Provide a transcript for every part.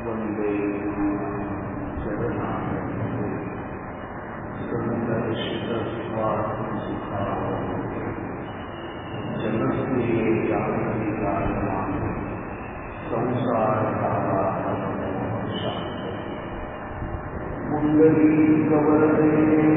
वंदे चरणामृते सुखा जनस्ते जानकारण संसार कुंडली कवरदे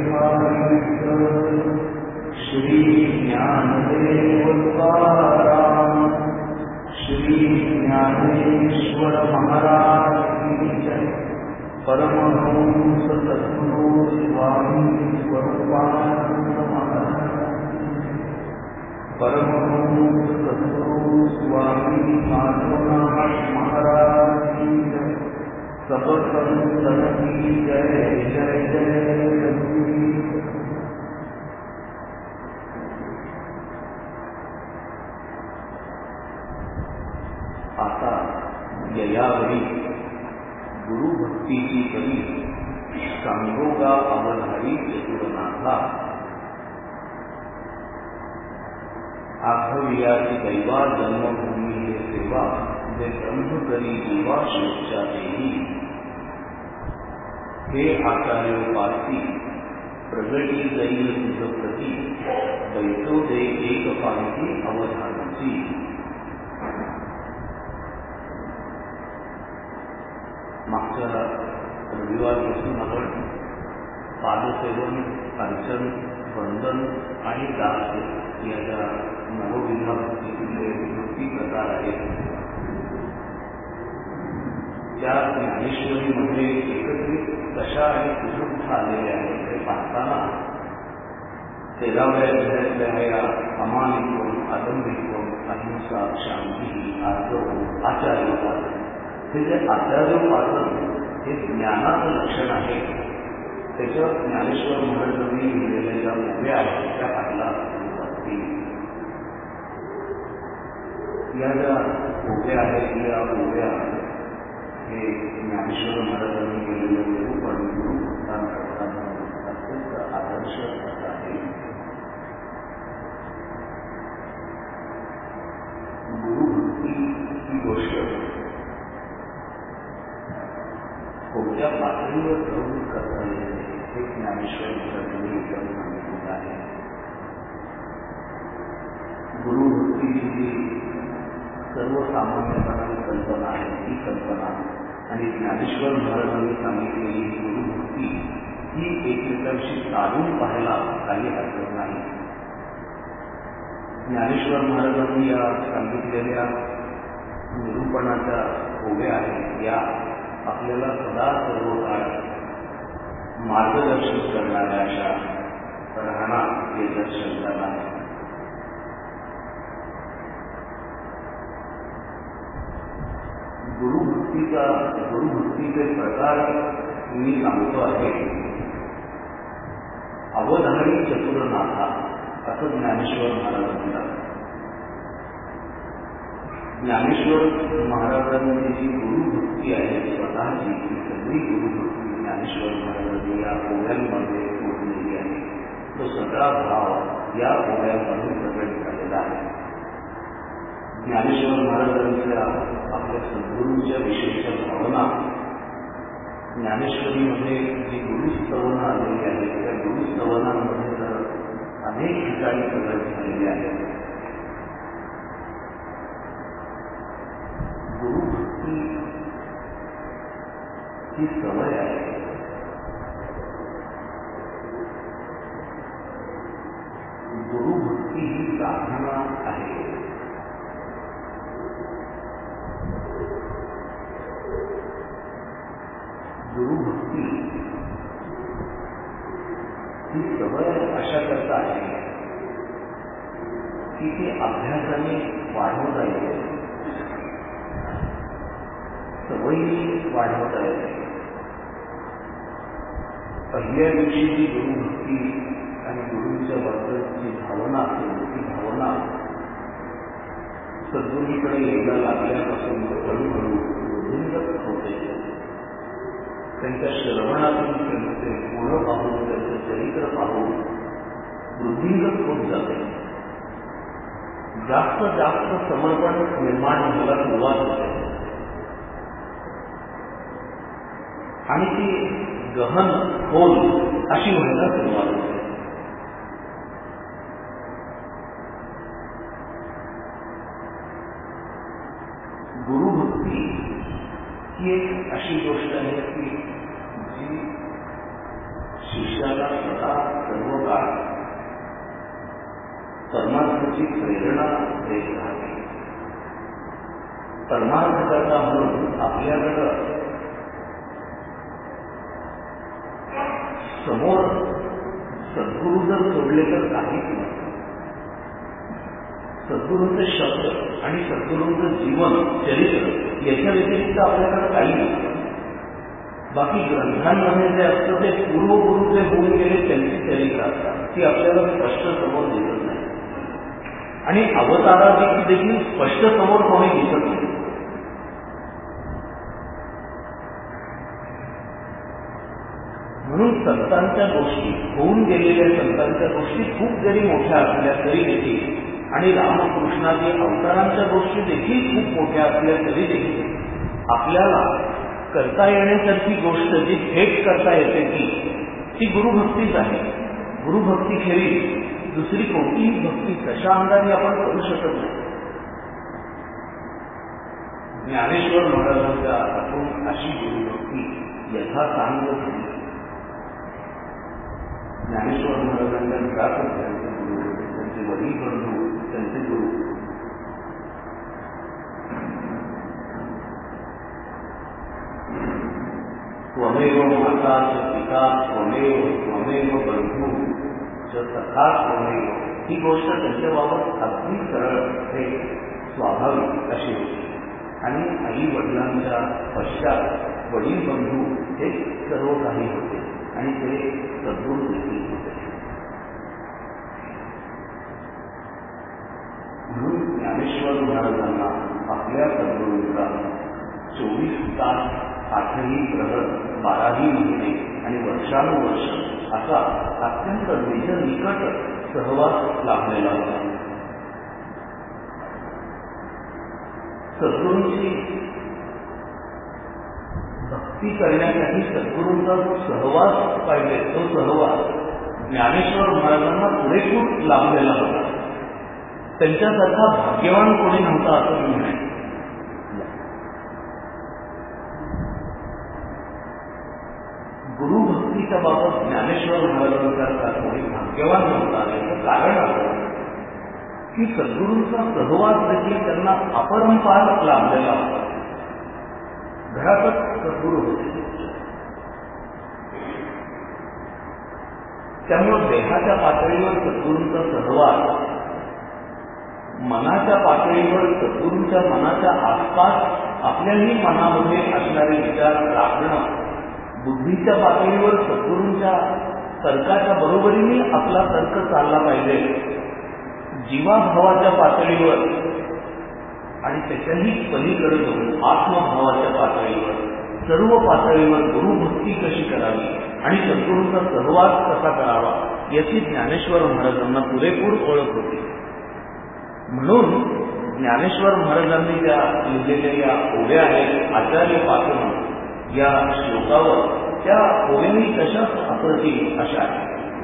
श्री ज्ञानदेव तुकाराम श्री ज्ञानेश्वर महाराज की जय। परमहंस सद्गुरु स्वामी स्वरूपानंद महाराज, परमहंस सद्गुरु स्वामी माधवनाथ महाराज की जय। सब संतन की जय जय जय। आता ययावरी गुरु भक्तीची करी सांगोगा अवधारी चतुरनाथा। आघवियाची दैवा जन्मभूमी हे सेवा जे ब्रह्म करी जीवा शोच्या देही। हे आचार्योपासी प्रगटी दैल तुझ प्रती बैठो दे एक पांती अवधानाची। मागच्या रविवारपासून आपण पादसेवन, अर्चन, वंदन आणि दास या ज्या नवविभागातील भक्ती प्रकार आहेत त्या ज्ञानेश्वरीमध्ये एकत्रित कशा आणि कुठून आलेल्या आहेत ते पाहताना 13व्या अध्यायातल्या या अमानित्वम, आदंबित्वम, अहिंसा, शांती, आर्जव, आचार्योपासन हे जे आचार्योपासन हे ज्ञानाचं लक्षण आहे त्याच्यावर ज्ञानेश्वर महाराजांनी लिहिलेल्या ज्या उभ्या आहेत त्या पाहायला सुरुवात केली। या ज्या उभ्या आहेत या उभ्या हे ज्ञानेश्वर महाराजांनी केलेलं निरूपण गुरु भक्तांकरताना अत्यंत आदर्श असं आहे। गुरुभक्ती ही गोष्ट कोणत्या पातळीवर प्रवृत्त करता येते हे ज्ञानेश्वर महाराजांनी इतर सांगितलेलं आहे। गुरुभक्तीची जी सर्वसामान्यपणाची कल्पना आहे ती कल्पना आणि ज्ञानेश्वर महाराजांनी सांगितलेली गुरुभक्ती ही एकमेकांशी साधून पाहायला काही हरकत नाही। ज्ञानेश्वर महाराजांनी या सांगितलेल्या निरूपणाच्या ओव्या आहेत या आपल्याला सदा सर्व काळ मार्गदर्शन करणाऱ्या अशा राहणार हे दर्शन करणार। गुरुभक्तीचे प्रकार मी सांगतो आहे। अवधारी चतुरनाथा असं ज्ञानेश्वर महाराज म्हणतात। ज्ञानेश्वर महाराजांची जी गुरुभक्ती आहे स्वतःची ती सगळी गुरुभक्ती ज्ञानेश्वर महाराजांनी या ओव्यांमध्ये ओढलेली आहे। तो सगळा भाव या ओव्यांमध्ये प्रकट झालेला आहे। ज्ञानेश्वर महाराजांच्या आपल्या सद्गुरूंच्या विशेष भावना ज्ञानेश्वरीमध्ये जी गुरुस्तवनं आलेली आहेत त्या गुरुस्तवनांमध्ये तर अनेक ठिकाणी प्रकट झालेले आहेत। गुरुभक्ती ही सवय आहे। गुरुभक्ती ही साधना आहे। गुरुभक्ती ही सवय अशा करता आहे की ती अभ्यासाने वाढवता येते, सवयी वाढवता येते। पहिल्या दिवशी जी गुरुभक्ती आणि गुरूंच्या बद्दलची भावना असेल ती भावना सद्गुरूंकडे यायला लागल्यापासून हळूहळू वृद्धिंगत होते। त्यांच्या श्रवणातून त्यांचे गुण पाहून त्यांचे चरित्र पाहून वृद्धिंगत होत जाते। जास्त जास्त समर्पण निर्माण व्हायला सुरुवात होते। आणि ती गहन खोल अशी व्हायला सुरुवात होते. गुरुभक्ती ही एक अशी गोष्ट आहे की जी शिष्याला स्वतः सर्व काळ परमार्थाची प्रेरणा देत राहते. परमार्थाचा म्हणून आपल्याकडं समोर सद्गुरू जर सोडले तर काहीच नाही. सद्गुरूंचे शब्द आणि सद्गुरूंचं जीवन चरित्र याच्या व्यतिरिक्त आपल्याकडे काही नाही. बाकी ग्रंथांमध्ये जे असतं ते पूर्वगुरू जे होऊन गेले त्यांची चरित्र असतात, ती आपल्याला स्पष्ट समोर दिसत नाही. आणि अवताराची देखील स्पष्ट समोर कोणी दिसत नाही. म्हणून संतांच्या गोष्टी, होऊन गेलेल्या संतांच्या गोष्टी खूप जरी मोठ्या असल्या तरी देखील, आणि रामकृष्णाची अवतारांच्या गोष्टी देखील खूप मोठ्या असल्या तरी देखील आपल्याला करता येण्यासारखी गोष्ट जी थेट करता येते ती गुरुभक्तीच आहे. गुरुभक्तीखेरीज दुसरी कोणतीही भक्ती कशा अंगाने आपण करू शकत नाही. ज्ञानेश्वर महाराजांच्या आपण अशी गुरुभक्ती यथासांग केली. ज्ञानेश्वर महाराजांच्या विकासात त्यांचे गुरु, त्यांचे वडील बंधू, त्यांचे गुरु त्वमेव माता च पिता त्वमेव बंधू च सखा त्वमेव, ही गोष्ट त्यांच्याबाबत अगदी सरळ हे स्वाभाविक अशी होती. आणि आई वडिलांच्या पश्चात वडील बंधू हे सर्व काही होते आणि ते सद्गुरू देखील होते. म्हणून ज्ञानेश्वर महाराजांना आपल्या सद्गुरूंचा 24 तास, 8ही प्रहर, 12ही महिने आणि वर्षानुवर्ष असा अत्यंत निकट सहवास लाभलेला होता. सद्गुरूंची भक्ती करण्यासाठी सद्गुरूंचा जो सहवास पाहिजे, तो सहवास ज्ञानेश्वर महाराजांना पुरेपूर लाभलेला होता. त्यांच्यासारखा भाग्यवान कोणी नव्हता असं मी म्हणेन. गुरुभक्तीच्या बाबत ज्ञानेश्वर महाराजांसारखा कोणी भाग्यवान नव्हता. याचं कारण असं की सद्गुरूंचा सहवास देखील त्यांना अपरंपार लाभलेला होता. घरातच सद्गुरू होते. त्यामुळे देहाच्या पातळीवर सद्गुरूंचा सहवास, मनाच्या पातळीवर सद्गुरूंच्या मनाच्या आसपास आपल्याही मनामध्ये असणारे विचार राखणं, बुद्धीच्या पातळीवर सद्गुरूंच्या तर्काच्या बरोबरीने आपला तर्क चालला पाहिजे. जीवाभावाच्या पातळीवर आणि त्याच्याही पलीकडे जाऊन आत्मभावाच्या पातळीवर, सर्व पातळीवर गुरुभक्ती कशी करावी आणि सद्गुरूंचा सहवास कसा करावा याची ज्ञानेश्वर महाराजांना पुरेपूर ओळख होती. म्हणून ज्ञानेश्वर महाराजांनी ज्या लिहिलेल्या या ओव्या आहेत आचार्यपासून या श्लोकावर, त्या ओव्यांनी कशाच अप्रतिम अशा आहेत.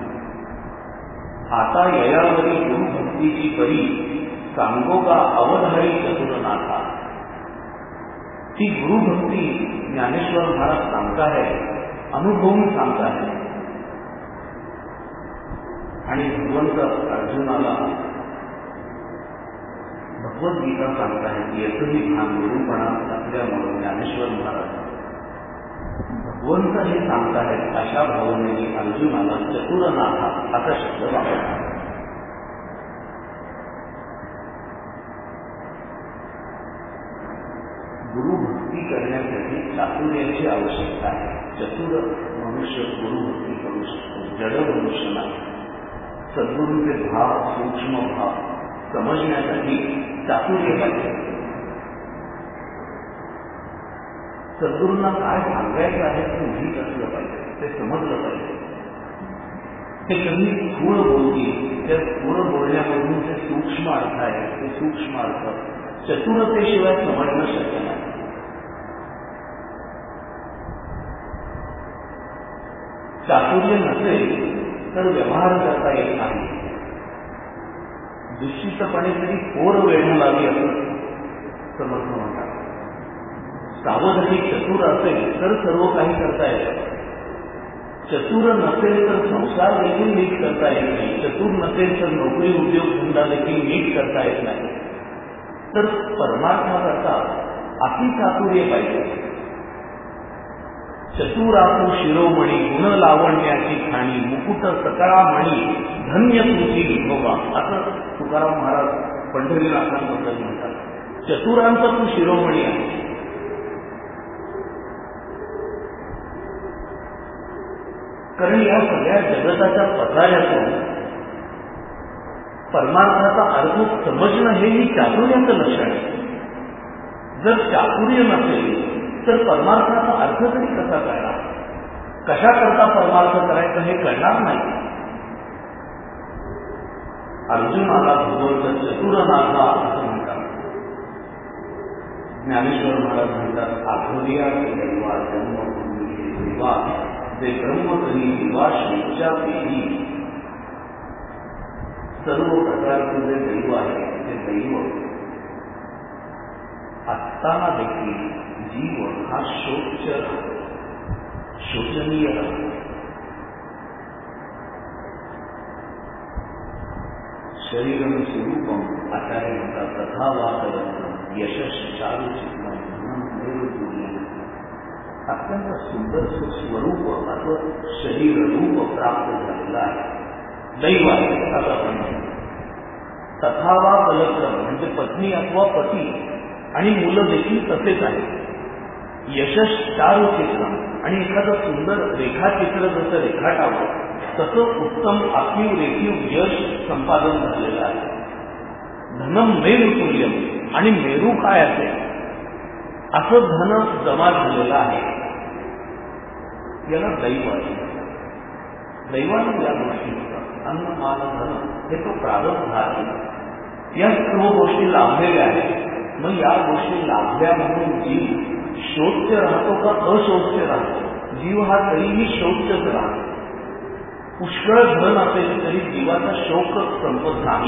आता ययावरी गुरुभक्तीची परी, सांगो का अवधारी चतुरनाथा. ती गुरुभक्ती ज्ञानेश्वर महाराज सांगताहेत, अनुभवून सांगताहेत. आणि भगवंत अर्जुनाला भगवद्गीता सांगताहेत. याचंही भान निरूपणा असल्यामुळे ज्ञानेश्वर महाराज भगवंत हे सांगताहेत अशा भावनेने अर्जुनाला चतुरनाथा असा शब्द वापरतात. गुरुभक्ती करण्यासाठी चातुर्याची आवश्यकता आहे. चतुर मनुष्य गुरुभक्ती करू शकतो, जड मनुष्य नाही. सद्गुरूंचे भाव, सूक्ष्म भाव समजण्यासाठी चातुर्य पाहिजे. सद्गुरूंना काय सांगायचं आहे ते माहीत असलं पाहिजे, ते समजलं पाहिजे. ते कधी स्थूळ बोलतील, त्या स्थूळ बोलण्यामधून जे सूक्ष्म अर्थ आहे ते सूक्ष्म अर्थ चतुरतेशिवाय समजणं शक्य नाही. चातुर्य नसेल तर व्यवहार करता येत नाही. निश्चितपणे तरी पोर वेढा लावी असं समर्थ म्हणतात. सावध आणि चतुर असेल तर सर्व काही करता येतं. चतुर नसेल तर संसार देखील नीट करता येत नाही. चतुर नसेल तर नोकरी उद्योग धंदा देखील नीट करता येत नाही. तर परमार्थाकरता अति चातुर्य पाहिजे. चतुरासु शिरोमणी गुण लावण्याची खाणी मुकुट सकळा म्हणी धन्य तुझी विठोबा असं तुकाराम महाराज पंढरीनाथांबद्दल म्हणतात. चतुरांचा तू शिरोमणी आहे. कारण या सगळ्या जगताच्या पसाऱ्यातून परमार्थाचा अर्थ समजणं हेही चातुर्याचं लक्षण आहे. जर चातुर्य नसेल तर परमार्थाचा अर्थ तरी कसा कळणार? कशा करता परमार्थ करायचा हे कळणार नाही. अर्जुनाला भगवंत चतुरनाथा असं म्हणतात. ज्ञानेश्वर महाराज म्हणतात आधुर्या दैवा जन्मभूमी देवा जे ब्रह्मकरी दिवा श्रीच्या पेही. सर्व प्रकारचे जे दैव आहे ते दैव असताना देखील जीव हा शोचनीय राहतो. शरीरम स्वरूपम आचार्य म्हणतात तथा वाकलं यशस् चारु चित्तम अत्यंत सुंदर स्वरूप असं शरीर रूप प्राप्त झालेलं आहे. दैव आहे असं आपण म्हणतो. तथा वा कलक्रम म्हणजे पत्नी अथवा पती आणि मुलं देखील तसेच आहे. यशस् चारु चित्रम आणि एखादं सुंदर रेखाचित्र जसं रेखाटावं तसं उत्तम आखीव रेखीव यश संपादन झालेलं आहे. धनम मेरू तुल्यम आणि मेरू काय असेल असं धन जमा झालेलं आहे. याला दैव आहे. दैवानं या गोष्टी होतात. अन्न मान धन हे तो प्रारब्ध आहे. या सर्व गोष्टी लाभलेल्या आहेत. मग या गोष्टी लाभल्या म्हणून जीव शोच्य राहतो का अशोच्य राहतो? जीव हा तरीही शोच्यच राहतो. पुष्कळ धन असेल तरी जीवाचा शोक संपत नाही.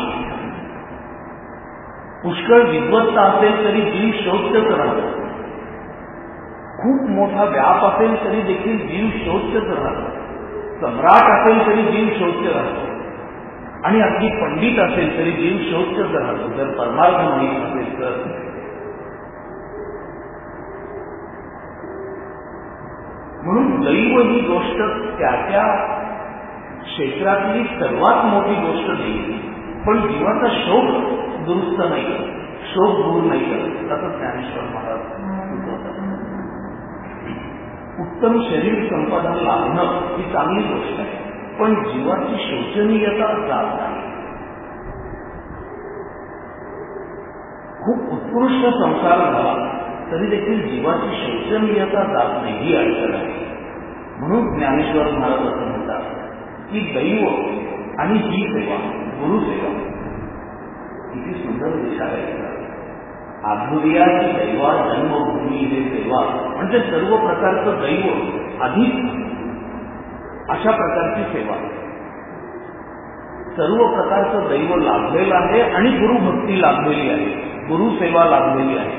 पुष्कळ विद्वत्ता असेल तरी जीव शोच्यच राहतो. खूप मोठा व्याप असेल तरी देखील जीव शोच्यच राहतो. सम्राट असेल तरी जीव शोच्य राहतो. आणि अगदी पंडित असेल तरी जीव शोच्यच राहतो. जर परमार्थ माहीत असेल तर. म्हणून दैव ही गोष्ट त्या त्या क्षेत्रातली सर्वात मोठी गोष्ट नाही. पण जीवाचा शोक दुरुस्त नाही, शोक दूर नाही करत असं ज्ञानेश्वर महाराज सुचवतात. उत्तम शरीर संपादन लाभणं ही चांगली गोष्ट आहे. पण जीवाची शोचनीयता जात नाही. खूप उत्कृष्ट संसार झाला तरी देखील जीवाची शोचनीयता जात नाही ही अडचण आहे. म्हणून ज्ञानेश्वर महाराज असं म्हणतात की दैव आणि ही सेवा गुरुसेवा किती सुंदर विचार आहे. आधुर्याची दैवा जन्मभूमी हे सेवा म्हणजे सर्व प्रकारचं दैव अधिक अशा प्रकारची सेवा. सर्व प्रकारचं दैव लाभलेलं आहे आणि गुरुभक्ती लाभलेली आहे. गुरुसेवा लाभलेली आहे.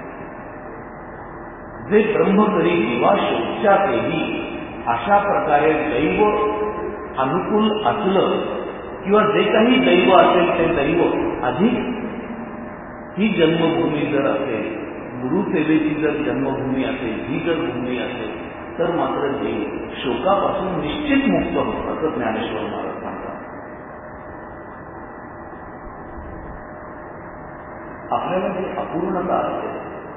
जे ब्रह्म करी दिवा शोच्या तेही अशा प्रकारे दैव अनुकूल असलं किंवा जे काही दैव असेल ते दैव अधिक ही जन्मभूमी जर असेल, गुरुसेवेची जर जन्मभूमी असेल, ही जर भूमी असेल तर मात्र देव शोकापासून निश्चित मुक्त होतं असं ज्ञानेश्वर महाराज सांगतात. आपल्याला जी अपूर्णता असते,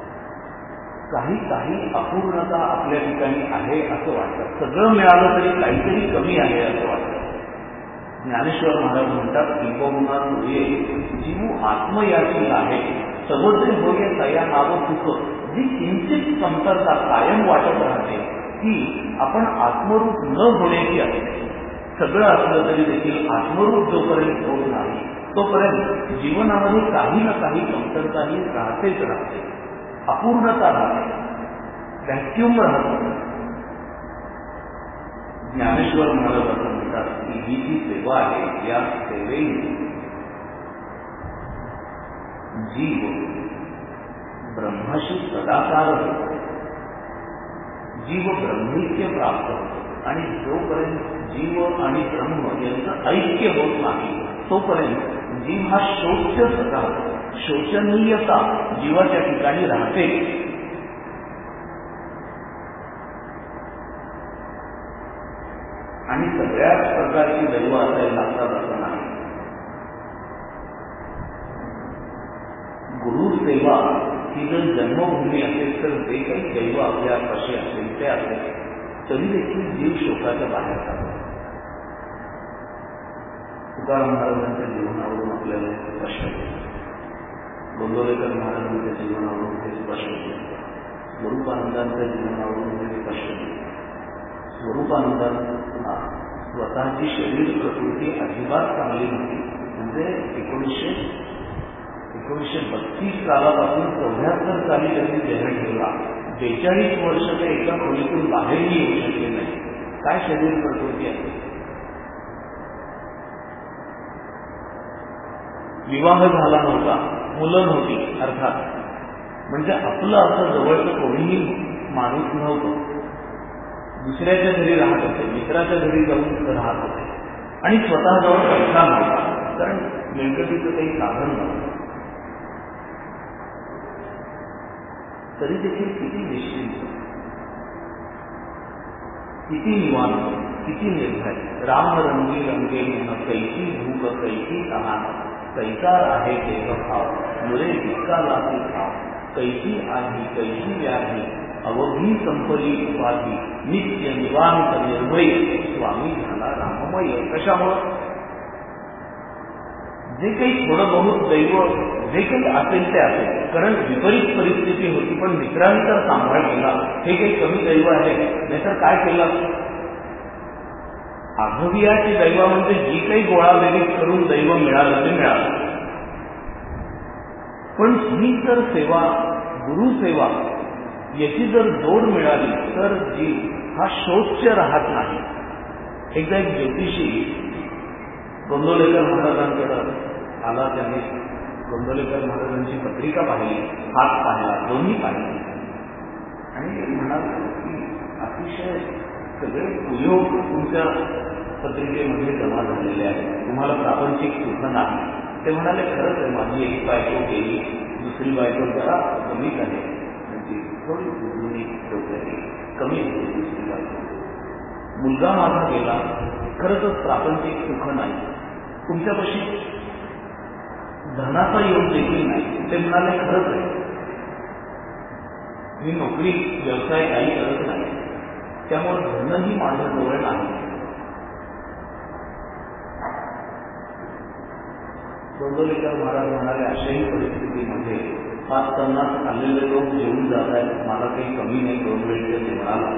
काही अपूर्णता आपल्या ठिकाणी आहे असं वाटतं. सगळं मिळालं तरी काहीतरी कमी आहे असं वाटतं. ज्ञानेश्वर महाराज म्हणतात किंबहुना तुये जीव आत्मयाची आहे सबोधे होय तया नाव तुक. जी किंचित कमतरता कायम वाटत राहते की आपण आत्मरूप न होण्याची असते. सगळं असलं तरी देखील आत्मरूप जोपर्यंत होत नाही तोपर्यंत जीवनामध्ये काही ना काही कमतरताही राहतेच राहते. अपूर्णता राहते, व्हॅक्युम राहतो. ज्ञानेश्वर महाराज असं म्हणतात की ही जी सेवा आहे या सेवेने जीव ब्रह्माशी सदाकार होतो, जीव ब्रह्मैक्य प्राप्त होतो आणि जोपर्यंत जीव आणि ब्रह्म यांचं ऐक्य होत नाही तोपर्यंत जीव हा शोच्य सदा शोचनीयता जीवाच्या ठिकाणी राहते. आणि सगळ्याच प्रकारची दैव असायला लागतात असं नाही. गुरुसेवा ही जर जन्मभूमी असेल तर जे काही दैव आपल्या पाशी असेल ते असेल तरी देखील जीव शोकाच्या बाहेर जातो. तुकाराम महाराजांच्या जीवनावरून आपल्याला स्पष्ट होते, गोंदवलेकर महाराजांच्या जीवनावरून हे स्पष्ट होते, स्वरूपानंदांच्या जीवनावरून हे स्पष्ट होते. स्वरूपानंदांना स्वतःची शरीर प्रकृती अजिबात चांगली नव्हती. म्हणजे 1932 सालापासून 74 साली त्यांनी देह ठेवला. 42 वर्ष ते एका खोलीतून बाहेरही येऊ शकले नाही. काय शरीर प्रकृती आहे. विवाह झाला नव्हता, मुलं नव्हती अर्थात. म्हणजे आपलं असं जवळचं कोणीही माणूस नव्हतं. दुसऱ्याच्या घरी राहत होते, मित्राच्या घरी जाऊन राहत होते आणि स्वतःजवळ पैसा नव्हता, कारण मिळकतीचं काही साधन नव्हतं. तरी देखील किती निश्चिंत, किती निवांत, किती निर्भय. राम रंगी रंगे मन कैची भूक कैची तहान, कैसा आहे देह भाव मुरे इतका लाती भाव, कैची आधी कैची व्याधी अवघी संपली उपाधी, नित्य निवांत निर्भय स्वामी झाला राममय. कशामुळं जे काही थोडं बहुत दैव जे काही असेल ते असेल, कारण विपरीत परिस्थिती होती पण मित्रांनी तर सांभाळ केला. हे काही कमी दैव आहे, नाहीतर काय केलं. आघवियाची दैव म्हणजे जी काही गोळाबेरीज करून दैव मिळालं ते मिळालं. पण ही जर सेवा गुरुसेवा याची जर जोड मिळाली तर जीव हा शोच्य राहत नाही. एकदा एक ज्योतिषी गोंदवलेकर महाराजांकडे आला. त्यांनी गोंदवलेकर महाराजांची पत्रिका पाहिली, हात पाहिला, दोन्ही पाहिले आणि म्हणाले की अतिशय सगळे उपयोग तुमच्या पत्रिकेमध्ये जमा झालेले आहेत, तुम्हाला प्रापंचिक सुख नाही. ते म्हणाले खरंच आहे, माझी एक बायको गेली, दुसरी बायको जरा कमी झाली, म्हणजे थोडी जुनी डोक्याची कमी होती दुसरी बायको. मुलगा माझा गेला, खरंच प्रापंचिक सुख नाही, तुमच्यापाशी धनाचा योग देखील नाही. ते म्हणाले खरंच आहे, मी नोकरी व्यवसाय काही करत नाही, त्यामुळे धनही माझ्या जवळ नाही. गोंदवलेकर महाराज म्हणाले अशाही परिस्थितीमध्ये 5-50 खाल्लेले लोक जेवून जात आहेत, मला काही कमी नाही 2 वेळच्या जेवणाला.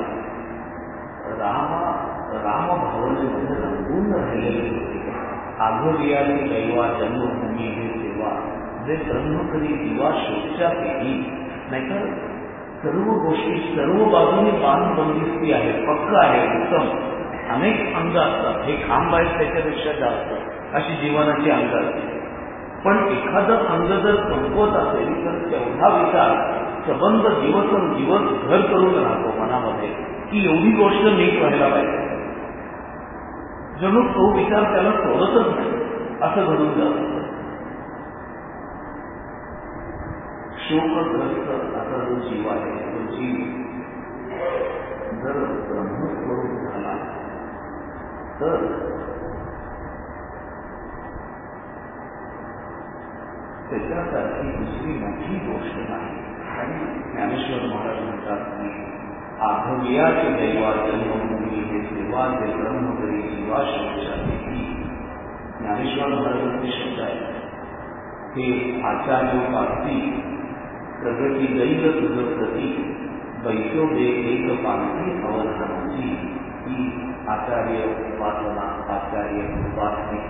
राम भावनेमध्ये रंगून राहिलेले होते. आघवियाची दैवा जन्मभूमी हे सेवा जे ब्रह्मकरी दिवा शोधच्या केली. नाहीतर सर्व गोष्टी सर्व बाजूने बांध बंदिस्ती आहे, पक्क आहे, उत्तम. अनेक अंग असतात, हे खांब आहेत त्याच्यापेक्षा जास्त अशी जीवनाची अंग असते. पण एखादं अंग जर कमकुवत असेल तर तेवढा विचार संबंध दिवस घर करून राहतो मनामध्ये की एवढी गोष्ट नीट व्हायला पाहिजे. जणू तो विचार त्याला सोडतच नाही असं घडून जातं. शोकग्रस्त असा जो जीव आहे तो जीव जर ब्रह्मस्वरूप झाला तर त्याच्यासारखी दुसरी मोठी गोष्ट नाही. आणि ज्ञानेश्वर महाराज म्हणतात की आघवियाचे दैवा जन्मभूमी हे सेवा ते ब्रह्मकरी जीवा शोषाची. ज्ञानेश्वर महाराजांचे शब्द आहेत, हे आचार्य पार्टी प्रगती दैव तुझ प्रती बैसो दे एक पांती अवधानाची. ही आचार्य उपासना, आचार्य उपासनी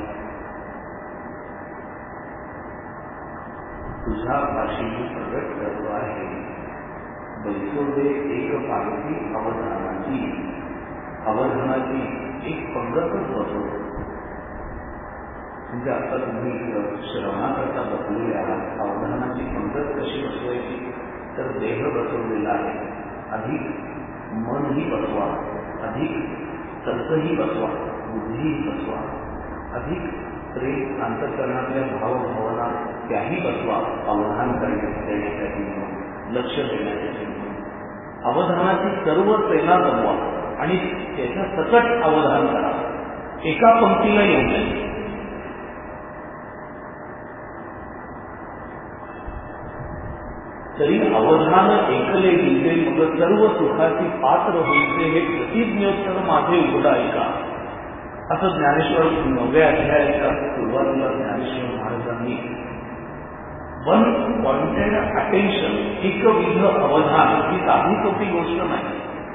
तुझ्या पाशी प्रगट करतो आहे. बैसो दे एक पांती अवधानाची. अवधानाची एक पंगतच बसवतो. म्हणजे आता तुम्ही श्रवणाकरता बसलेले आहात. अवधानाची पंगत कशी बसवायची? तर देह बसवलेला आहे, अधिक मनही बसवा, अधिक तर्कही बसवा, बुद्धीही बसवा, अधिक प्रेम अंतःकरणातल्या भावभावना त्याही बसवा. अवधान देण्यासाठी म्हणून, लक्ष देण्यासाठी म्हणून अवधानाची सर्व सेना जमवा आणि त्याच्या सकट अवधान करा. एका पंक्तीला येऊ नये. तरी अवधान एकले दिले मग सर्व सुखाची पात्र होईचे हे प्रतिज्ञोत्तर माझे उघडा ऐका, असं ज्ञानेश्वर 9व्या अध्यायाच्या सुरुवातीला ज्ञानेश्वर महाराजांनी वन पॉइंटेड अटेन्शन, एकविध अवधान ही साधी सोपी गोष्ट नाही.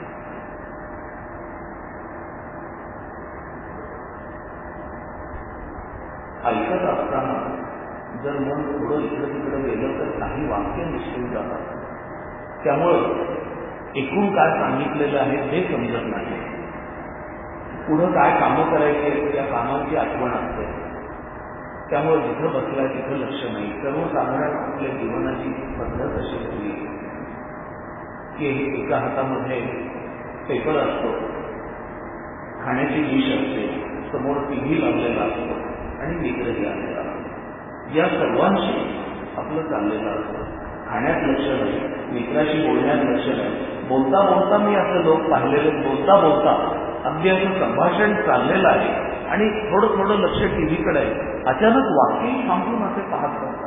ऐकत असताना जर मन थोडं इकडे तिकडे गेलं तर काही वाक्य निश्चित जातात. त्यामुळं एकूण काय सांगितलेलं आहे ते समजत नाही. पुढं काय कामं करायचे त्या कामांची आठवण असते. त्यामुळे जिथं बसलाय तिथं लक्ष नाही. सर्वसाधारण आपल्या जीवनाची पद्धत अशी होती की एका हातामध्ये पेपर असतो, खाण्याची डिश असते, समोर टीव्ही लावलेला असतो आणि मित्रही आलेला असतो. या सर्वांशी आपलं चाललेलं असतं. खाण्यात लक्ष नाही, मित्राशी बोलण्यात लक्ष नाही. बोलता बोलता मी असं लोक पाहिलेले, बोलता बोलता अगदी असं संभाषण चाललेलं आहे आणि थोडं थोडं लक्ष टीव्हीकडे आहे. अचानक वाक्यही थांबून असे पाहत असतात.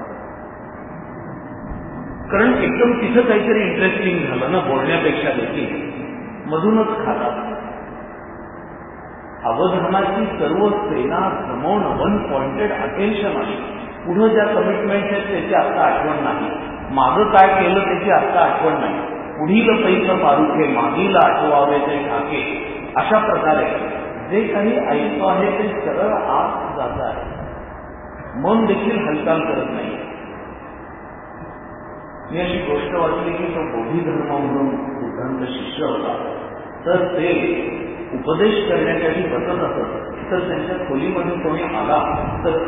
कारण एकदम तिथं काहीतरी इंटरेस्टिंग झालं ना, बोलण्यापेक्षा देखील मधूनच खातात. अवधानाची सर्व सेना जमवून वन पॉइंटेड अटेन्शन आहे. पुढं ज्या कमिटमेंट आहेत त्याची आता आठवण नाही, मागं काय केलं त्याची आता आठवण नाही. पुढील पैसे पारुखे मागील आठवावे ते ठाके. अशा प्रकारे जे काही ऐकतो आहे ते सरळ आत जात आहे. मन देखील हालचाल करत नाही. मी अशी गोष्ट वाचली की तो बोधिधर्म म्हणून बुद्धांचा शिष्य होता. तर ते उपदेश करण्यासाठी बसत असत. तर त्यांच्या खोलीमध्ये कोणी आला तर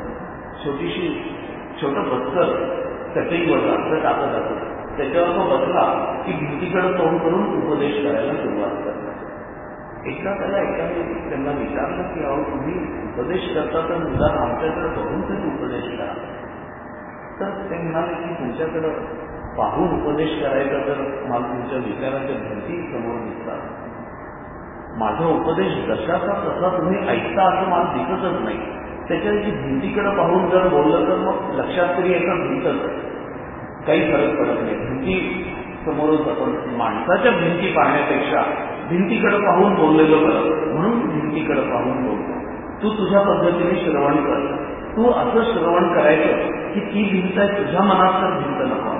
छोटं बस्तर चटईवर असं टाकत असत. त्याच्यावर तो बसला की भिंतीकडे तोंड करून उपदेश करायला सुरुवात करतात. एकदा त्यांना विचारलं की अहो तुम्ही उपदेश करता तर निदान आमच्याकडे बघून तरी उपदेश करा. तर ते म्हणाले की तुमच्याकडं पाहून उपदेश करायचा तर मला तुमच्या विचाराच्या भिंती समोर दिसतात. माझा उपदेश जशाचा तसा तुम्ही ऐकता असं मला दिसतच नाही. त्याच्याची भिंतीकडे पाहून जर बोललं तर मग लक्षात तरी येतं भिंतच, काही फरक पडत नाही. भिंती समोरच आपण माणसाच्या भिंती पाहण्यापेक्षा भिंतीकडे पाहून बोललेलं बरं, म्हणून भिंतीकडे पाहून बोलतो. तू तुझ्या पद्धतीने श्रवण कर. तू असं श्रवण करायचं की ती भिंत आहे तुझ्या मनात तर भिंत नको.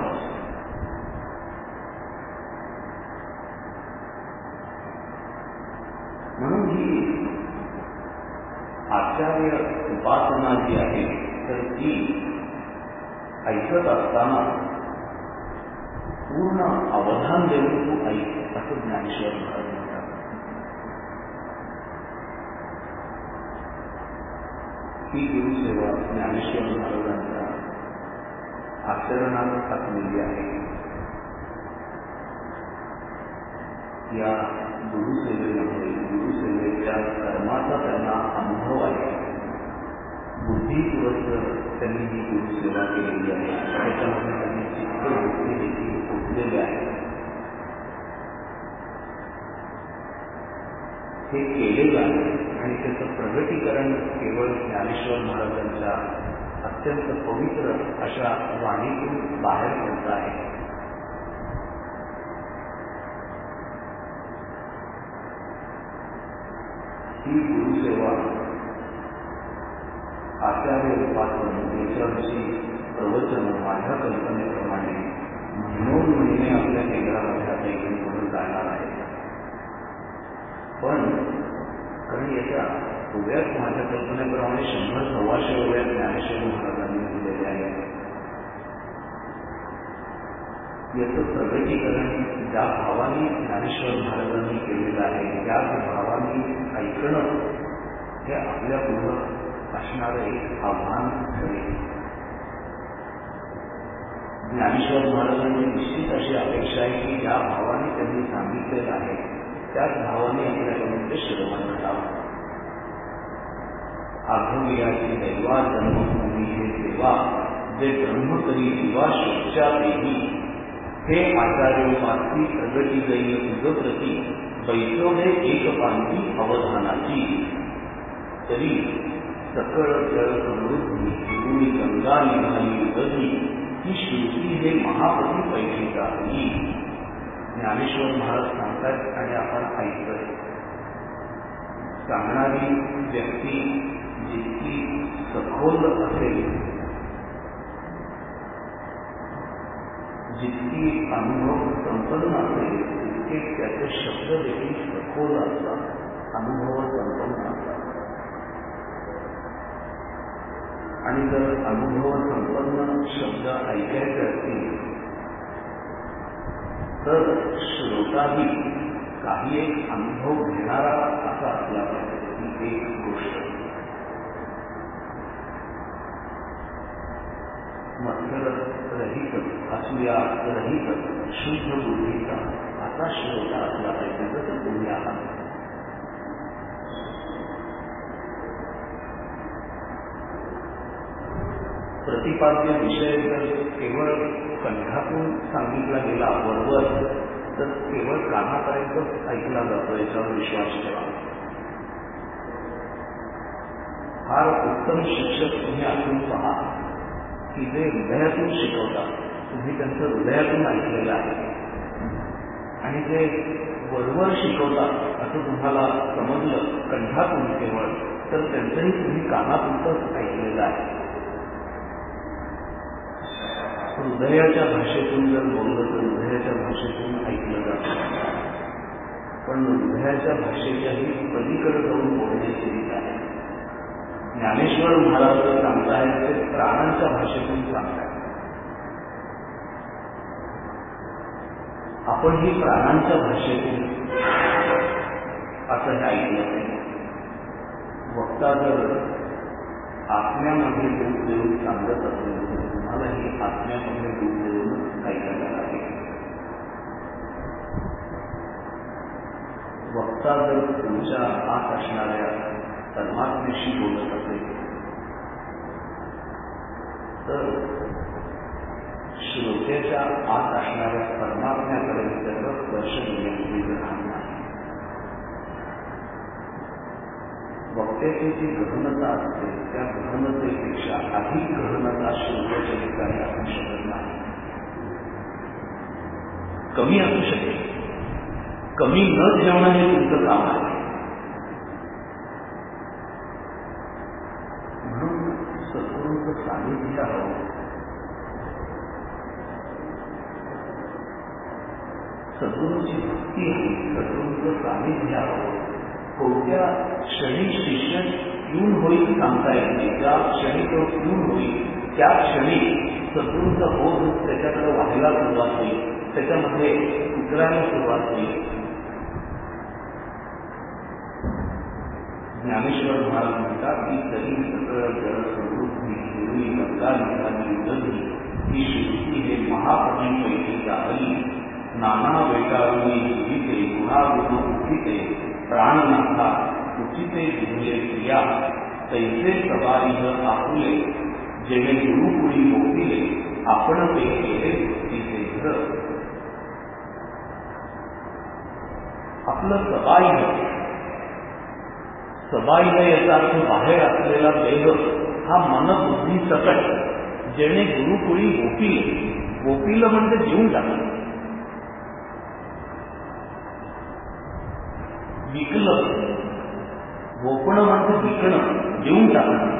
म्हणून ही आचार्य उपासना जी आहे तर ती ऐकत असताना पूर्ण अवधान देऊन तू ऐक, असं ज्ञानेश्वर महाराज म्हणतात. ही गुरुसेवा ज्ञानेश्वर महाराजांच्या आचरणात असलेली आहे. या गुरुसेवेमध्ये गुरुसेवेच्या कर्माचा त्यांना अनुभव आहे. बुद्धीपुरस्सर त्यांनी ही गुरुसेवा केलेली आहे. त्याच्यामध्ये त्यांनी चित्तवृत्ती देखील पोचलेले आहे. हे केलेलं आहे आणि त्याचं प्रगतीकरण केवळ ज्ञानेश्वर महाराजांच्या अत्यंत पवित्र अशा वाणीतून बाहेर पडत आहे. ही गुरुसेवा आचार्य उपासन याच्याविषयी प्रवचन माझ्या कल्पनेप्रमाणे महिने आपल्या केंद्रामध्ये आता इकडून पुढे जाणार आहे. पण कारण याच्या उभ्यात माझ्या कल्पनेप्रमाणे 100-125 उभ्या ज्ञानेश्वर महाराजांनी दिलेले आहेत. याचं प्रगतीकरण ज्या भावाने भावाने ज्ञानेश्वर महाराजांनी केलेलं आहे, त्याच भावाने ऐकणं हे आपल्या पुढं असणारं एक आव्हान ठरेल. ज्ञानेश्वर महाराजांची निश्चित अशी अपेक्षा आहे की ज्या भावाने त्यांनी सांगितलेलं आहे त्याच भावाने आपल्याकडून ते श्रवण करावं. आघवियाची दैवा जन्मभूमी हे देवा जे ब्रह्म करी दिवा शोच्या देवी हे आचार्योपासी प्रगती गैल तुझ प्रती बैसवले एक पांती अवधानाची तरी सकळ जळ समृद्धी तुम्ही गंगा निघाली उदगी ही श्रुती हे महापती पैठीचा ही ज्ञानेश्वर महाराज सांगतात आणि आपण ऐकतोय. सांगणारी व्यक्ती जितकी सखोल असेल, जितकी अनुभव संपन्न असेल तितके त्याचे शब्द देखील सखोल असतात, अनुभव संपन्न असतात. आणि जर अनुभव संपन्न शब्द ऐकायचे असतील तर श्रोताही काही एक अनुभव घेणारा असा असला पाहिजे. ही एक गोष्ट. मत्सर रहित असूया रहित शुद्ध बुद्धीचा असा श्रोता असला पाहिजे. जसं तुम्ही आहात. प्रतिपाद्य विषय जर केवळ कंठातून सांगितला गेला बरोबर तर केवळ कानापर्यंत ऐकला जातो याच्यावर विश्वास ठेवा. फार उत्तम शिक्षक तुम्ही असून पहा की जे हृदयातून शिकवतात, तुम्ही त्यांचं हृदयातून ऐकलेलं आहे आणि जे वरवर शिकवतात असं तुम्हाला समजलं कंठातून केवळ तर त्यांचंही तुम्ही कानातूनच ऐकलेलं आहे. हृदयाच्या भाषेतून जर बोललं तर हृदयाच्या भाषेतून ऐकलं जातं, पण हृदयाच्या भाषेच्याही पलीकडे जाऊन बोलण्याची रीत आहे. ज्ञानेश्वर महाराज सांगतायत ते प्राणांच्या भाषेतून सांगतायत. आपण ही प्राणांच्या भाषेतून असं हे ऐकलं नाही. वक्ता जर आत्म्यामध्ये दूध देऊन सांगत असेल तर तुम्हालाही आत्म्यामध्ये दूध देऊन ऐकायला लागेल. वक्ता जर तुमच्या आत असणाऱ्या परमात्म्याशी बोलत असेल तर श्रोत्याच्या आत असणाऱ्या परमात्म्याकडे त्याचा स्पर्श घेण्याची गरज नाही. वक्त्याची जी गहनता असते त्या गहनतेपेक्षा अधिक गहनता श्रोत्याच्या ठिकाणी असू शकत नाही. कमी असू शकेल. कमी न ठेवणं हे तुमचं काम आहे. म्हणून सद्गुरूंचं सानिध्य हवं. सद्गुरूंची भक्ती हवी. सद्गुरूंचं सानिध्य हवं. कोणत्या क्षणी शिष्य ट्यून होईल सांगता येत नाही. ज्या क्षणी तो ट्यून होईल त्या क्षणी सद्गुरूंचा बोध त्याच्याकडे व्हायला सुरुवात होईल, त्याच्यामध्ये उतरायला सुरुवात होईल. ज्ञानेश्वर महाराज म्हणतात की तरी सकळ जळ समृद्धी हिरवी गंगा निघाली उदगी ही श्रुती हे महापती पैकी जाहली नाना वेटाळून जीविते गुणागुण उठिते प्राणनाथा उचिते विधले क्रिया तैसे सवारीह आपुले जेणे गुरुकुळी मोपिले आपण ते केले तिचे घर. आपलं सबाह्य याचा अर्थ बाहेर असलेला देह हा मनबुद्धी सकट जेणे गुरुकुळी गोपिलं म्हणजे जीवन टाकलं. विकलं गोपणं म्हणजे विकणं, जीवन टाकणं.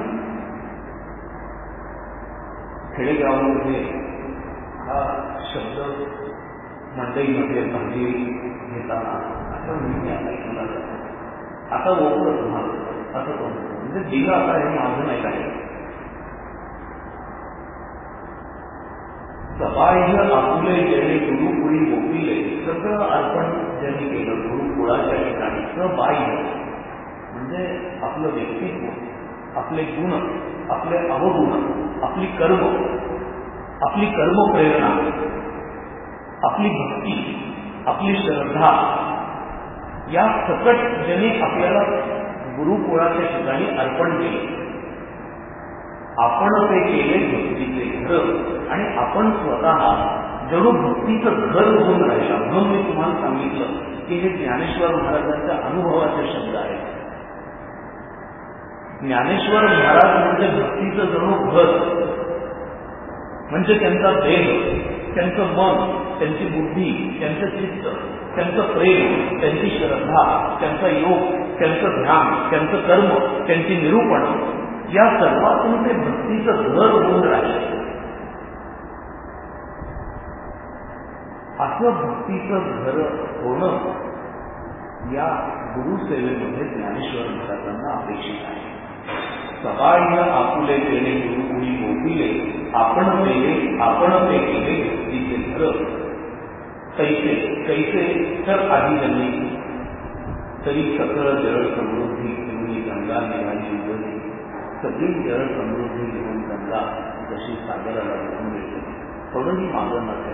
खेडेगावामध्ये हा शब्द मंडईमध्ये भाजी घेताना असं नेहमी ऐकला जातो. आता ओळखलं तुम्हाला असं कोण म्हणजे दिलं आता हे माझं नाही आहे. सबाह्य आपुले ज्याने गुरुकुळी गोपिले, सगळं अर्पण ज्यांनी केलं गुरुकुळाच्या ठिकाणी. सबाह्य म्हणजे आपलं व्यक्तित्व, आपले गुण, आपले अवगुण, आपली कर्मप्रेरणा, आपली भक्ती, आपली श्रद्धा, या सकट ज्यांनी आपल्याला गुरुकुळाच्या ठिकाणी अर्पण केले. आपण ते केले भक्तीचे घर आणि आपण स्वतः जणू भक्तीचं घर होऊन राहिला. म्हणून मी तुम्हाला सांगितलं की हे ज्ञानेश्वर महाराजांच्या अनुभवाचे शब्द आहेत. ज्ञानेश्वर महाराज म्हणजे भक्तीचं जणू घर, म्हणजे त्यांचा देह, त्यांचं मन, त्यांची बुद्धी, त्यांचं चित्त, त्यांचं प्रेम, त्यांची श्रद्धा, त्यांचा योग, त्यांचं ध्यान, त्यांचं कर्म, त्यांची निरूपण, या सर्वातून ते भक्तीचं घर होऊन राहिले. असं भक्तीचं घर होणं या गुरुसेवेमध्ये ज्ञानेश्वर महाराजांना अपेक्षित आहे. सबाह्य आपुले केले गुरुकुळी गोपिले, आपण ते केले भक्तीचे घर. कैसे तर आधी त्यांनी तरी सकळ जळ समृद्धी घेऊन गंगा निघाली उगली. सगळी जळ समृद्धी घेऊन गंगा जशी सागराला घेऊन येते, थोडंही मागं नसेल.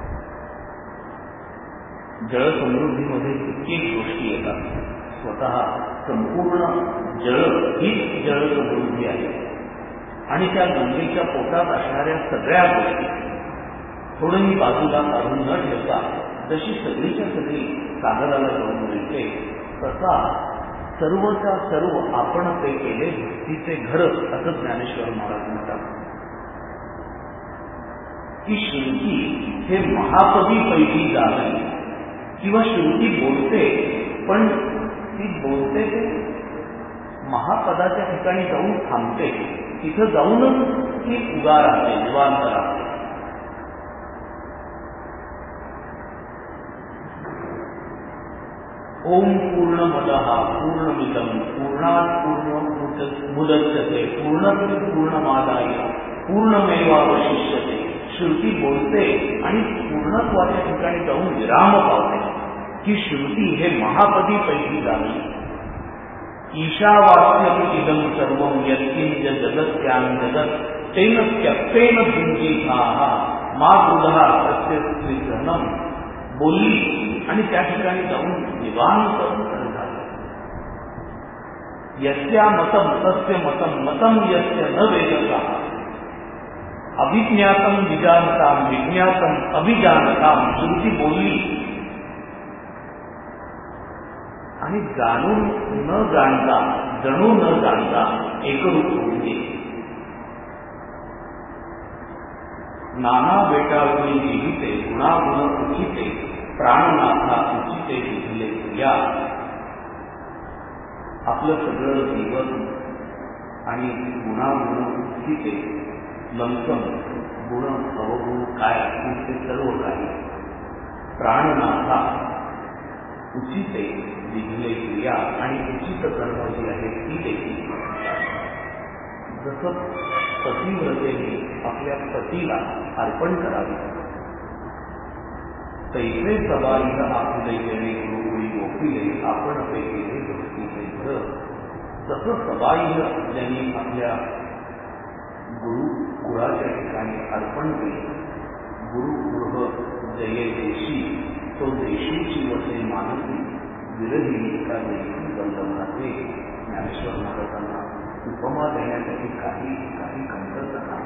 जळ समृद्धीमध्ये कित्येक गोष्टी येतात. स्वतः संपूर्ण जळ हीच जळ समृद्धी आहे आणि त्या गंगेच्या पोटात असणाऱ्या सगळ्या गोष्टी थोडंही बाजूला काढून न ठेवता जशी सगळीच्या सगळी सागराला जाऊन मिळते, तसा सर्वच्या सर्व आपण ते केले भक्तीचे घर, असं ज्ञानेश्वर महाराज म्हणतात. की श्रुती हे महाकवी पैकी झाले, किंवा श्रुती बोलते, पण ती बोलते ते महापदाच्या ठिकाणी जाऊन थांबते. तिथं जाऊनच ती उगा राहते, निवांत राहते. ओम पूर्णमदः पूर्णमिदं पूर्णात् पूर्णमुदच्यते पूर्णस्य पूर्णमादाय पूर्णमेवावशिष्यते. श्रुती बोलते आणि पूर्णत्वाच्या ठिकाणी जाऊन विराम पावते. की श्रुती हे महापदी पैकी झाली. ईशावास्यम इदं सर्वं यत्किंच जगत्यां जगत् तेन त्यक्तेन भुंजीथाः मातृलः प्रत्यस्त्रिधनं. बोलली आणि त्या ठिकाणी जाऊन निवांत झालं. यस्या मतं तस्य मतं मतं यस्य न वेदतः अभिज्ञातं विजानतां विज्ञातं अभिजानतां. श्रुती बोलली आणि जाणून न जाणता, जणू न जाणता एकरूप होऊन गेली. नाना बेटावरी जीविते गुणागुण उचिते प्राणनाथा उचिते विधले या. आपलं सगळं जीवन आणि गुणागुण उचिते लमसम गुण अवगुण काय असतील ते सर्व काही प्राणनाथा उचिते विधले क्रिया आणि उचित कर्म जी आहे ती देखील. जसं पतिव्रतेने आपल्या पतीला अर्पण करावे, तैसे सबाह्य आपुले केले गुरुकुळी गोपिले आपण ते केले भक्तीचे घर. तसं सबाह्य ज्यांनी आपल्या गुरुकुळाच्या ठिकाणी अर्पण केले. गुरुगृह जये देशी तो देशीची वसे मानसी विरही एका देशी बंधनाचे. ज्ञानेश्वर महाराजांना उपमा देण्यासाठी काही कमतरता नाही.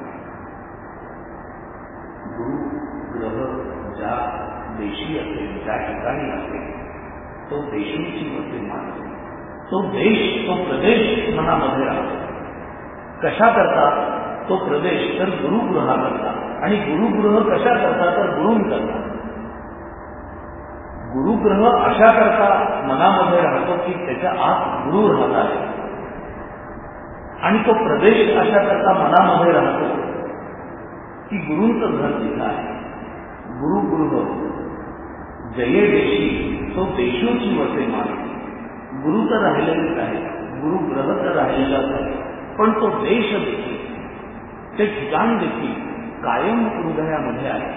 गुरुग्रह ज्या देशी असेल, ज्या ठिकाणी असेल, तो देशीची वसे मानसी. तो देश, तो प्रदेश मनामध्ये राहतो. कशा करता तो प्रदेश? तर गुरुगृहाकरता. आणि गुरुगृह कशा करता? तर गुरूंकरता. गुरुग्रह अशा करता मनामध्ये राहतो की त्याच्या आत गुरु राहत आहे. आणि तो प्रदेश अशा करता मनामध्ये राहतो की गुरूंचं घर तिथं आहे. गुरुगृह जये देशी तो देशूची वसे मानसी. गुरु तर राहिलेलेच आहे, गुरुग्रह तर राहिलेलाच आहे, पण तो देश देखील, ते ठिकाण देखील कायम हृदयामध्ये आहे.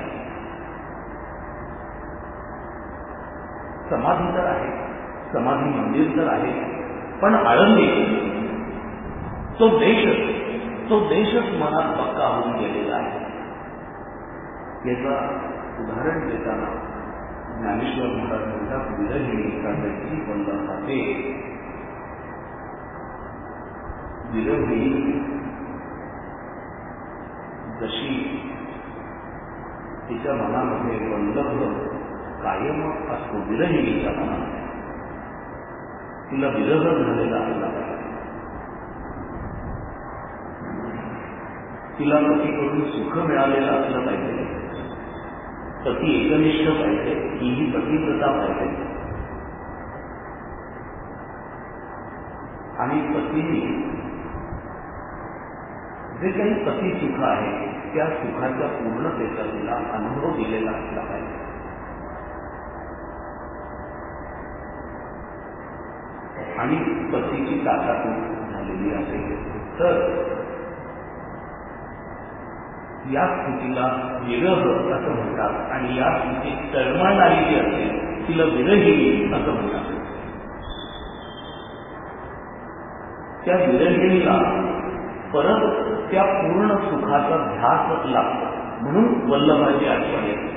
समाधी तर आहे, समाधी मंदिर तर आहे, पण आळंदी तो देशच मनात पक्का होऊन गेलेला आहे. याचं उदाहरण देताना ज्ञानेश्वर महाराज म्हणतात, विरहिणीचा व्यक्ती वल्लभ ते विरहिणी जशी तिच्या मनामध्ये वल्लभ कायम असतो, विरहिणीच्या मनात तिला विरह झालेला असला पाहिजे, तिला पतीकडून सुख मिळालेलं असलं पाहिजे, पती एकनिष्ठ पाहिजे, हीही पतिव्रता पाहिजे, आणि पतीने जे काही पती सुख आहे त्या सुखाच्या पूर्णतेचा तिला अनुभव दिलेला असला पाहिजे. आणि पतीची ताटातूट झालेली असेल तर या स्थितीला विरह असं म्हणतात, आणि या स्थितीत तळमळणारी जी असेल तिला विरहिणी असं म्हणतात. त्या विरहिणीला परत त्या पूर्ण सुखाचा ध्यास लागतो, म्हणून वल्लभाची आठवण येते.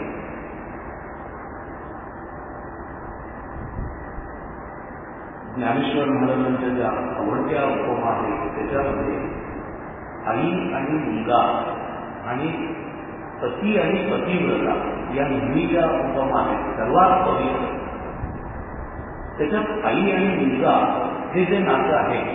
ज्ञानेश्वर महाराजांच्या ज्या आवडत्या उपमा आहेत त्याच्यामध्ये आई आणि मुलगा आणि पती आणि पतिव्रता या नेहमीच्या उपमा आहेत, सर्वात पवित्र. त्याच्यात आई आणि मुलगा हे जे नातं आहे,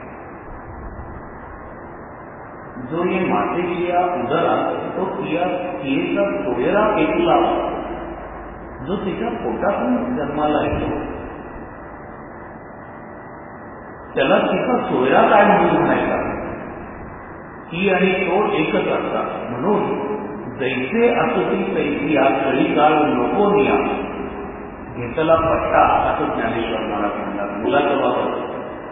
जो ये मातेची या उदरात तो तियेचा सोयरा पेटला, जो तिच्या पोटातून जन्माला येतो त्याला तिचा सोयरा काय म्हणून म्हणायचा. ती आणि तो एकच असतात, म्हणून जैसे असती तैसी या कळी काळ नको निया घेतला पट्टा असं ज्ञानेश्वर महाराज म्हणतात. मुलाचा बाबत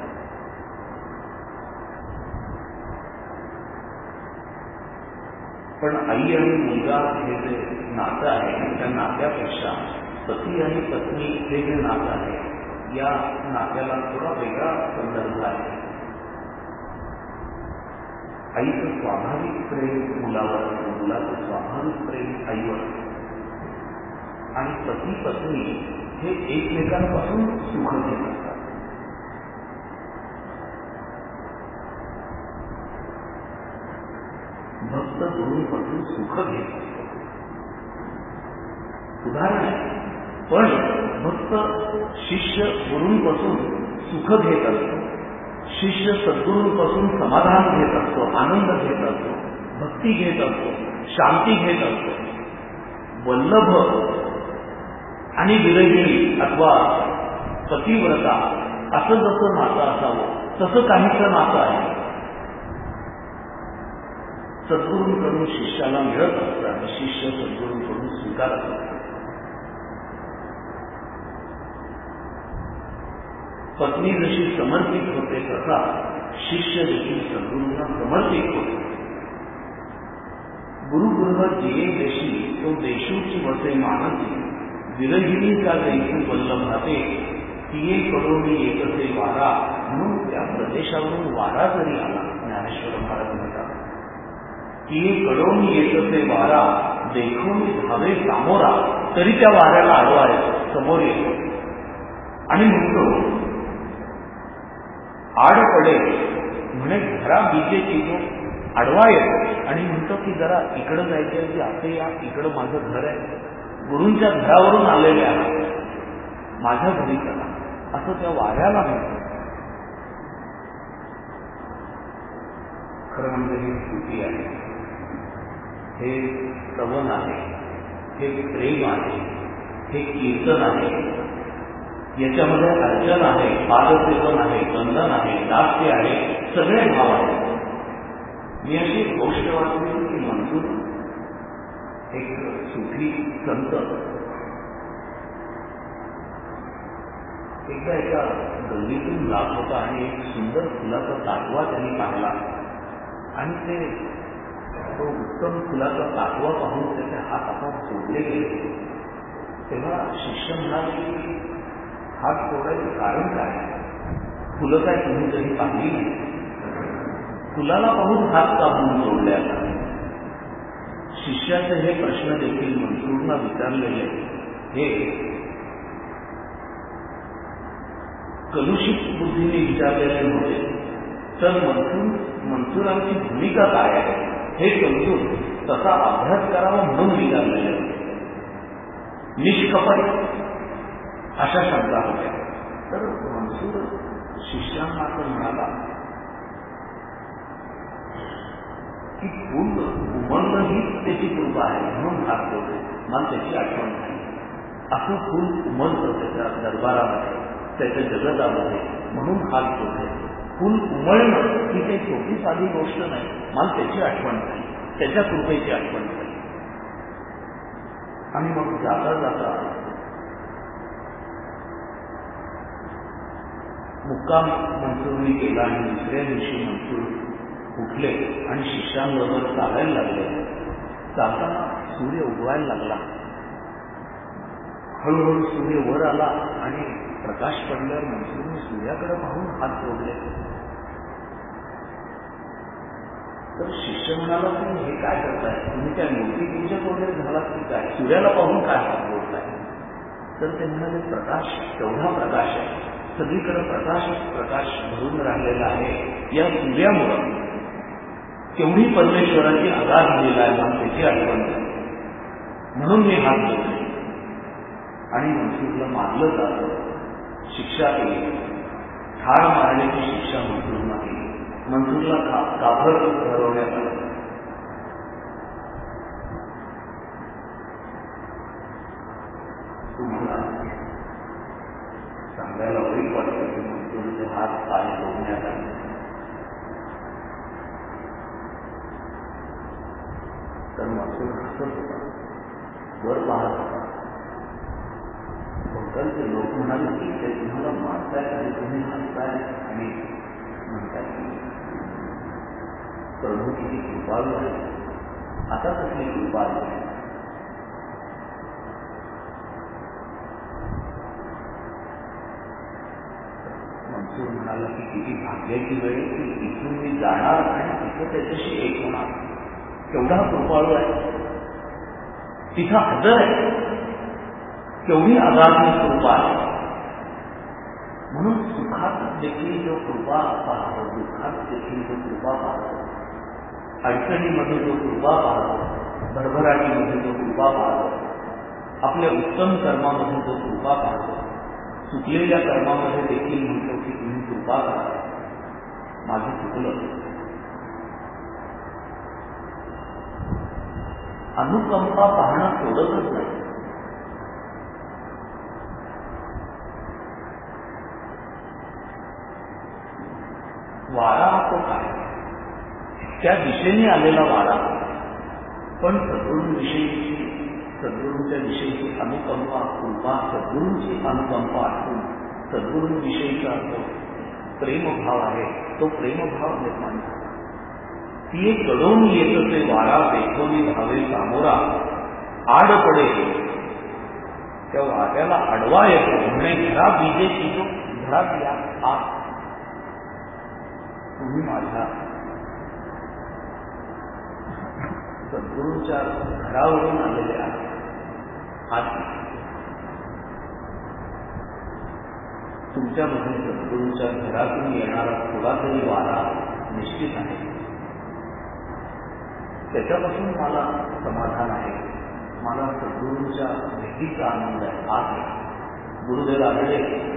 पण आई आणि मुलगा हे जे नातं आहे त्या नात्यापेक्षा पती आणि पत्नी हे जे नातं आहे या नात्याला थोडा वेगळा संदर्भ आहे. आईचं स्वाभाविक प्रेम मुलावर, मुलाचं स्वाभाविक प्रेम आईवर, आणि पती पत्नी हे एकमेकांपासून सुख घेत असतात. भक्त गुरूंपासून सुख घेत असतो, उदाहरण आहे. पण भक्त शिष्य गुरूंपासून सुख घेत असतो, शिष्य सद्गुरूंपासून समाधान घेत असतो, आनंद घेत असतो, भक्ती घेत असतो, शांती घेत असतो. वल्लभ आणि विरहिणी अथवा पतिव्रता असं जसं नातं असावं तसं काहीचं नातं आहे. सद्गुरूंकडून शिष्याला मिळत असतं आणि शिष्य सद्गुरूंकडून स्वीकारत असतात. पत्नी जशी समर्पित होते तसा शिष्य देखील सद्गुरूंना समर्पित होते. गुरुगृह जिये देशी तो देशूची वसे मानसी विरहिणीचा जैसी वल्लभाते तिये कडोनी येतसे वारा. म्हणून त्या प्रदेशावरून वारा जरी आला, ज्ञानेश्वर महाराज म्हणतात, तिये कडोनी येतसे वारा देखून धावे सामोरा, तरी त्या वाऱ्याला आडवा येतो, समोर येतो आणि म्हणतो आड पडे म्हणे घरा बीजेची तो आडवा येतो आणि म्हणतो की जरा इकडं जायचं की असे या, इकडं माझं घर आहे, गुरूंच्या घरावरून आलेले आहे, माझ्या घरी चला, असं त्या वाऱ्याला म्हणतो. खरं म्हणजे ही स्तुती आहे, हे स्तवन आहे, हे प्रेम आहे, हे कीर्तन आहे, याच्यामध्ये अर्चन आहे, पादसेवन आहे, बंधन आहे, दास्य आहे, सगळे भाव आहेत. मी अशी गोष्ट वाचली की मंजूर एक सुफी संत एकदा एका गल्लीतून जात होता आणि एक सुंदर फुलाचा ताटवा त्यांनी पाहिला आणि ते तो उत्तम फुलाचा काटवा पाहून त्याचे हात हातात जोडले गेले तेव्हा शिष्य म्हणाले की हात जोडायचं कारण काय? फुलं काय तुम्ही कधी पाहिली नाही? फुलाला पाहून हात कापून जोडले आता. शिष्याचे हे प्रश्न देखील मनसूरला विचारलेले हे कलुषित बुद्धीने विचारलेले नव्हते, तर मनसूरांची भूमिका काय आहे हे समजून तसा अभ्यास करावा म्हणून विचारलेले होते. निष्कपट अशा शब्दा होत्या. तर मनसूर शिष्यांना असं म्हणाला की फुल उमलणं हीच त्याची कृपा आहे म्हणून हात जोडले, मला त्याची आठवण नाही. असं फुल उमलतं त्याच्या दरबारामध्ये, त्याच्या जगतामध्ये म्हणून हात जोडले. फुल उमलणं ही काही छोटी साधी गोष्ट नाही, मला त्याची आठवण नाही, त्याच्या कृपेची आठवण नाही. आणि मग जाता जाता मुक्काम मनसूरने केला आणि दुसऱ्या दिवशी मनसूर उठले आणि शिष्यांबरोबर चालायला लागले. चालताना सूर्य उगवायला लागला. हळूहळू सूर्य वर आला आणि प्रकाश पडल्यावर मनसूरने सूर्याकडे पाहून हात जोडले. तर शिष्य म्हणाला तुम्ही हे काय करताय? तुम्ही काय मूर्ती पूजक वगैरे झालात की काय? सूर्याला पाहून काय हात जोडताय? तर ते म्हणाले प्रकाश, केवढा प्रकाश आहे, सगळीकडे प्रकाश भरून राहिलेला आहे. या सूर्यामुळे केवढी परमेश्वराची आगाध झालेला आहे, मला त्याची आठवण झाली म्हणून मी हात जोडले. आणि मनसूरला मारलं जातं, शिक्षा केली, ठार मारण्याची शिक्षा मनसूरला केली. मनसूरला काभर ठरवण्यात आलं. तुम्हाला सांगायला वाईट वाटतं की मनसूरचे हात पाय जोडण्यात आले. तर मनसूर हसत होता, वर पाहत होता. भोवतालचे लोक म्हणाले की ते तुम्हाला मारताय आणि तुम्ही हसताय आणि म्हणताय की प्रभू किती कृपाळू आहे. आता कसली कृपा आहे? मनसूर म्हणाला की किती भाग्याची वेळ की इथून मी जाणार आणि तिथे त्याच्याशी एक होणार. केवढा कृपाळू आहे, तिथं हजर आहे, केवढी अगाध कृपा आहे. म्हणून सुखात देखील जो कृपा पाहतो, दुःखात देखील जो कृपा पाहतो, अडचणीमध्ये जो कृपा पाहतो, भरभराटीमध्ये जो कृपा पाहतो, आपल्या उत्तम कर्मामध्ये जो कृपा पाहतो, चुकलेल्या कर्मामध्ये देखील म्हणतो की तुम्ही कृपा करा, माझं चुकलं. अनुकंपा पाहणं सोडतच नाही. वारा तो काय? त्या दिशेने आलेला वारा, पण सद्गुरूंच्या विषयीची अनुकंपा, कृपा सद्गुरूंची अनुकंपा असून सद्गुरूंविषयीचा जो प्रेमभाव आहे तो प्रेमभाव निर्माण झाला. ती एक कडून येत ते वारा देखोनी भावे सामोरा, आड पडे त्या वाऱ्याला आडवा येतो म्हणे घरा बीजे की जो घरात या आत. तुम्ही माझ्या सद्गुरूंच्या घरावरून आलेले आहात. तुमच्यामध्ये सद्गुरूंच्या घरातून येणारा थोडा तरी वारा निश्चित आहे. त्याच्यापासून मला समाधान आहे. मला सद्गुरूंच्या भेटीचा आनंद आहे. गुरुदेव आढळे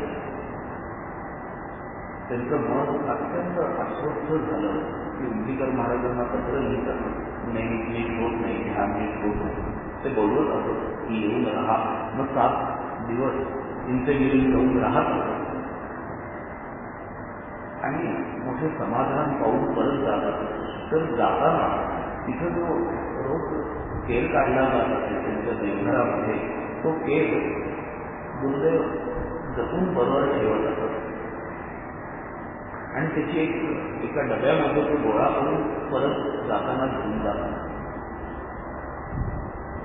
त्यांचं मन अत्यंत अस्वस्थ झालं की उंदीकर महाराजांना पत्र लिहितात, नीट होत नाही, ध्यान नीट होत नाही. ते बोलवत असत की येऊन राहा. मग 7 दिवस इंचगिरी जाऊन राहत असत आणि मोठे समाधान पाहून परत जातात. तर जाताना तिथं जो रोज केर काढला जात असेल त्यांच्या देवघरामध्ये, तो केर गुरुदेव जपून बरोबर ठेवत असत आणि त्याची एका डब्यामध्ये तो गोळा करून परत जाताना घेऊन जातात.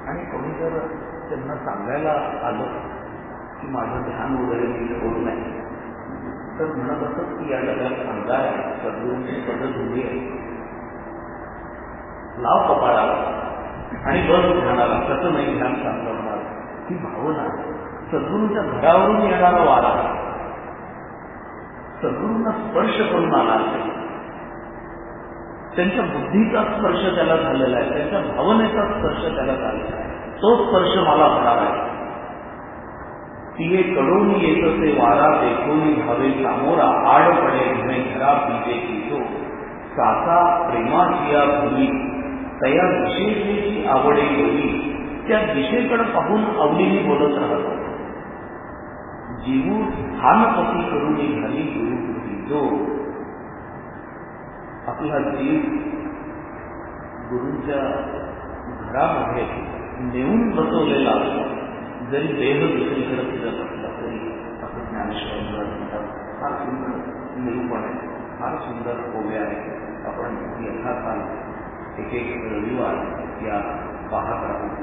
आणि कोणी जर त्यांना सांगायला आलं की माझं ध्यान वगैरे मी होत नाही, तर म्हणत असत की या जगात अंगार आहे, सद्गुरूंची पद्धत आहे, लाव कपाळाला आणि बस ध्यानाला, कसं नाही ध्यान चांगलं होणार. ही भावना सद्गुरूंच्या घरावरून येणारा वारा, सद्गुरूंना स्पर्श करून आला असेल, त्यांच्या बुद्धीचा स्पर्श त्याला झालेला आहे, त्यांच्या भावनेचा स्पर्श त्याला झालेला आहे, तो स्पर्श मला होणार आहे. तिये कडून येत ते वारा देखोनी भावे सामोरा, आड पडे घेणे घरा बीजे की साचा प्रेमाची या भूमी, तया दिशेची आवडे बोली, त्या दिशेकडे पाहून आवडीने बोलत राहतो. जीवू स्थानपती करून झाली गुरुकृती, जो आपला जीव गुरूंच्या घरामध्ये नेऊन बसवलेला असतो, जरी देह दुसरीकडे फिरत असला तरी, असं ज्ञानेश्वर म्हणतात. फार सुंदर निरूपण आहे, फार सुंदर ओव्या आहे. आपण यथाकाल एक एक रविवार या पाहत राहू.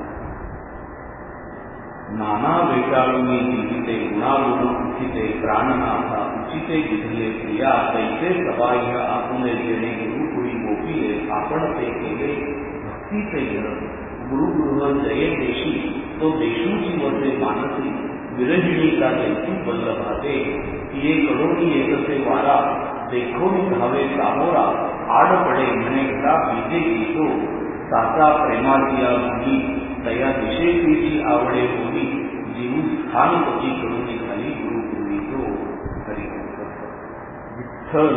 नाना वेटाळूनी जिंकिते गुणागुण उचिते, प्राणनाथा उचिते विधले प्रिया, तैसे सबाह्य आपुले जेणे गुरुकुळी गोपिले, आपण ते केले भक्तीचे जग. गुरुगृह जये देशी, तो देशूची वसे मानसी, विरहिणी का दैती वल्लभाते, ये कडोनी येतसे वारा देखोनी धावे सामोरा, आड पडे म्हणे घरा बीजे गीतो, साचा प्रेमाची या भूमी, तया दिशेची आवडे बोली, जीव स्थान पची करून झाली गुरुकुळी तो. हरी विठ्ठल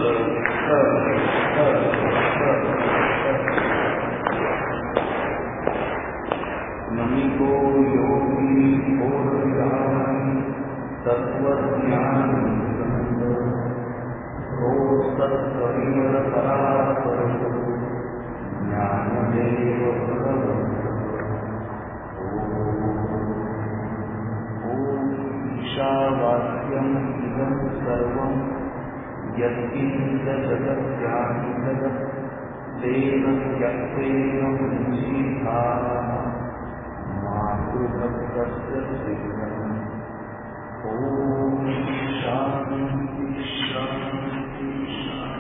नमिको योगी बोधयान तत्वज्ञान रोज सत्करिवर परापर ज्ञानदेव भगवंत. ओम ईशावास्यम इदं सर्वं यत्किंच जगत्याहि जगत्, तेन त्यक्तेन मुञ्जीता मातृभक्तस्य श्रीरम्. ओम शांति शांति शांति.